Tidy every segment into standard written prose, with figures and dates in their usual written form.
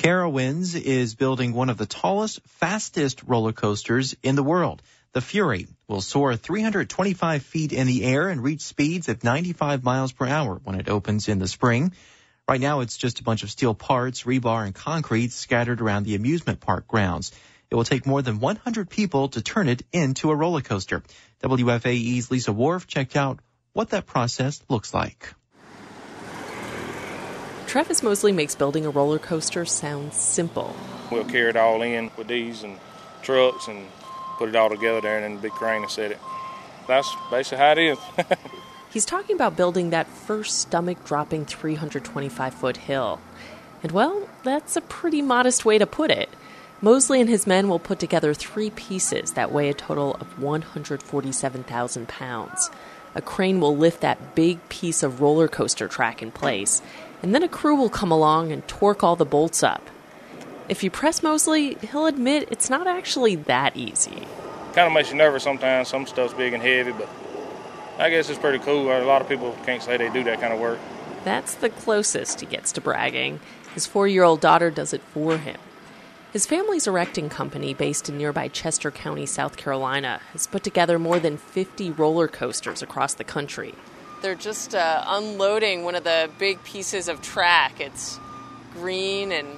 Carowinds is building one of the tallest, fastest roller coasters in the world. The Fury will soar 325 feet in the air and reach speeds of 95 miles per hour when it opens in the spring. Right now, it's just a bunch of steel parts, rebar, and concrete scattered around the amusement park grounds. It will take more than 100 people to turn it into a roller coaster. WFAE's Lisa Wharf checked out what that process looks like. Travis Mosley makes building a roller coaster sound simple. We'll carry it all in with these and trucks and put it all together there and then the big crane and set it. That's basically how it is. He's talking about building that first stomach-dropping 325-foot hill. And, well, that's a pretty modest way to put it. Mosley and his men will put together 3 pieces that weigh a total of 147,000 pounds. A crane will lift that big piece of roller coaster track in place, and then a crew will come along and torque all the bolts up. If you press Mosley, he'll admit it's not actually that easy. Kind of makes you nervous sometimes. Some stuff's big and heavy, but I guess it's pretty cool. A lot of people can't say they do that kind of work. That's the closest he gets to bragging. His 4-year-old daughter does it for him. His family's erecting company, based in nearby Chester County, South Carolina, has put together more than 50 roller coasters across the country. They're just unloading one of the big pieces of track. It's green and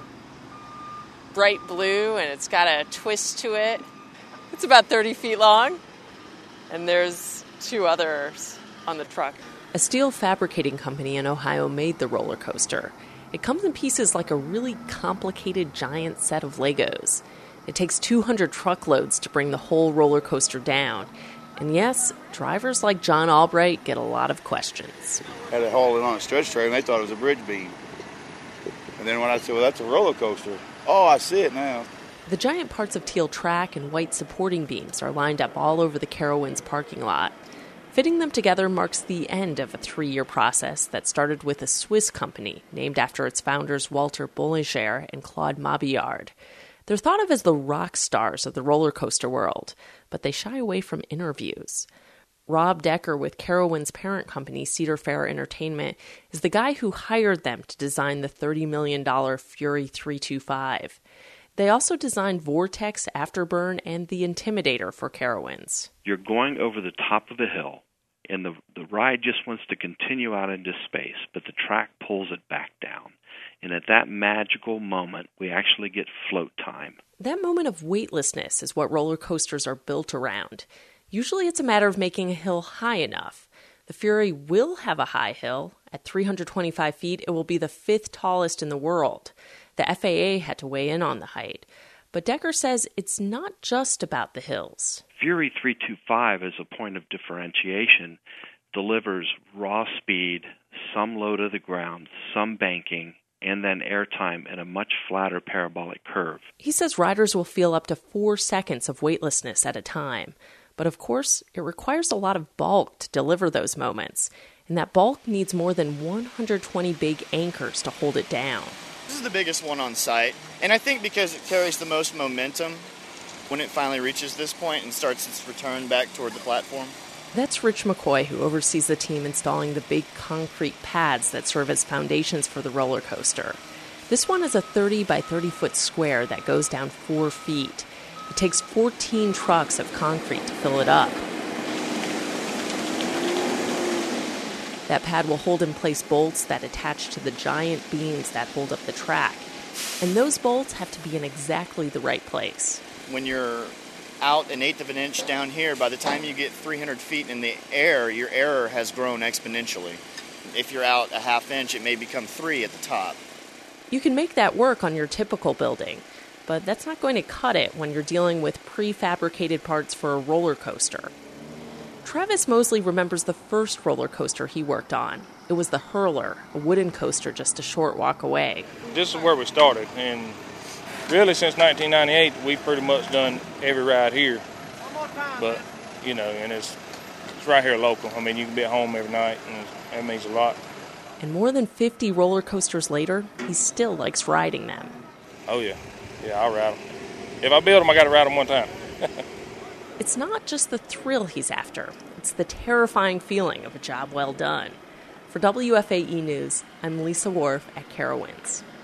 bright blue, and it's got a twist to it. It's about 30 feet long, and there's 2 others on the truck. A steel fabricating company in Ohio made the roller coaster. It comes in pieces like a really complicated giant set of Legos. It takes 200 truckloads to bring the whole roller coaster down. And yes, drivers like John Albright get a lot of questions. Had to haul it on a stretch train, and they thought it was a bridge beam. And then when I said, well, that's a roller coaster. Oh, I see it now. The giant parts of teal track and white supporting beams are lined up all over the Carowinds parking lot. Fitting them together marks the end of a 3-year process that started with a Swiss company named after its founders Walter Boulanger and Claude Mabillard. They're thought of as the rock stars of the roller coaster world, but they shy away from interviews. Rob Decker with Carowinds' parent company, Cedar Fair Entertainment, is the guy who hired them to design the $30 million Fury 325. They also designed Vortex, Afterburn, and the Intimidator for Carowinds. You're going over the top of the hill, and the ride just wants to continue out into space, but the track pulls it back down. And at that magical moment, we actually get float time. That moment of weightlessness is what roller coasters are built around. Usually it's a matter of making a hill high enough. The Fury will have a high hill. At 325 feet, it will be the 5th tallest in the world. The FAA had to weigh in on the height. But Decker says it's not just about the hills. Fury 325, as a point of differentiation, delivers raw speed, some low to the ground, some banking, and then airtime in a much flatter parabolic curve. He says riders will feel up to 4 seconds of weightlessness at a time. But of course, it requires a lot of bulk to deliver those moments. And that bulk needs more than 120 big anchors to hold it down. This is the biggest one on site. And I think because it carries the most momentum when it finally reaches this point and starts its return back toward the platform. That's Rich McCoy, who oversees the team installing the big concrete pads that serve as foundations for the roller coaster. This one is a 30 by 30 foot square that goes down 4 feet. It takes 14 trucks of concrete to fill it up. That pad will hold in place bolts that attach to the giant beams that hold up the track. And those bolts have to be in exactly the right place. When you're out 1/8 of an inch down here, by the time you get 300 feet in the air, your error has grown exponentially. If you're out a 1/2 inch, it may become 3 at the top. You can make that work on your typical building, but that's not going to cut it when you're dealing with prefabricated parts for a roller coaster. Travis Mosley remembers the first roller coaster he worked on. It was the Hurler, a wooden coaster just a short walk away. This is where we started, and really since 1998, we've pretty much done every ride here. But, and it's right here local. I mean, you can be at home every night, and that means a lot. And more than 50 roller coasters later, he still likes riding them. Oh, yeah. Yeah, I'll ride them. If I build them, I got to ride them one time. It's not just the thrill he's after. It's the terrifying feeling of a job well done. For WFAE News, I'm Lisa Wharf at Carowinds.